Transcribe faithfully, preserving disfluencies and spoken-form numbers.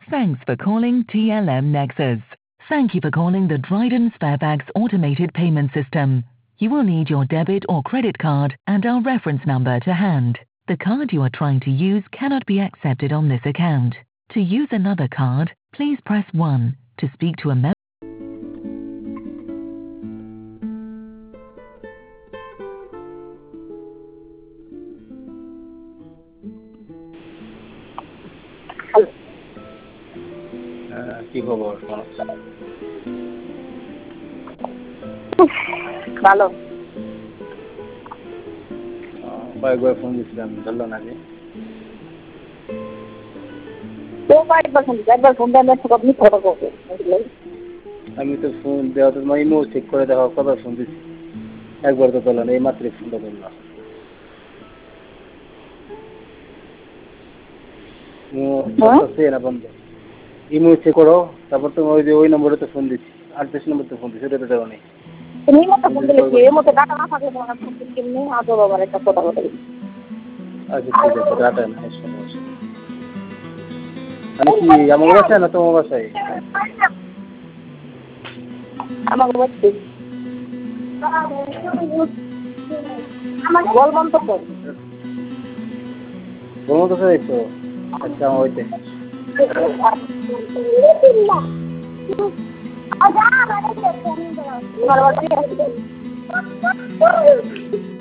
Thanks for calling T L M Nexus. Thank you for calling the Dryden Sparebags automated payment system. You will need your debit or credit card and our reference number to hand. The card you are trying to use cannot be accepted on this account. To use another card, please press one. To speak to a member. কি খবর? ভালো। কয়েকবার phone দিছিলাম, ধরলো না যে। আমি তো ফোন দেওয়া তো ইমো চেক করে দেখো কবার ফোন দিচ্ছি, একবার তো ধরলো না, এই মাত্র ফোনটা ধরলো। না বন্ধ, ইমো চেক করো, তারপর তুমি ওই যে ওই নম্বরে তো ফোন দিচ্ছি, আটত্রিশ নম্বর তো ফোন দিচ্ছি, ওটা তো দেওয়া নেই। তুমি মতো ফোন দিলে কি এর মধ্যে ডাটা না থাকলে তোমার ফোন দিলে কেমনি আজব আবার একটা কথা বলে। আচ্ছা ঠিক আছে, ডাটা না সমস্যা। মানে কি আমার বাসায় না তোমার বাসায়? আমার বাচ্চা বল বন্ধ কর। বলবো তো চাইছো? আচ্ছা আমার ওইতে আজা মানে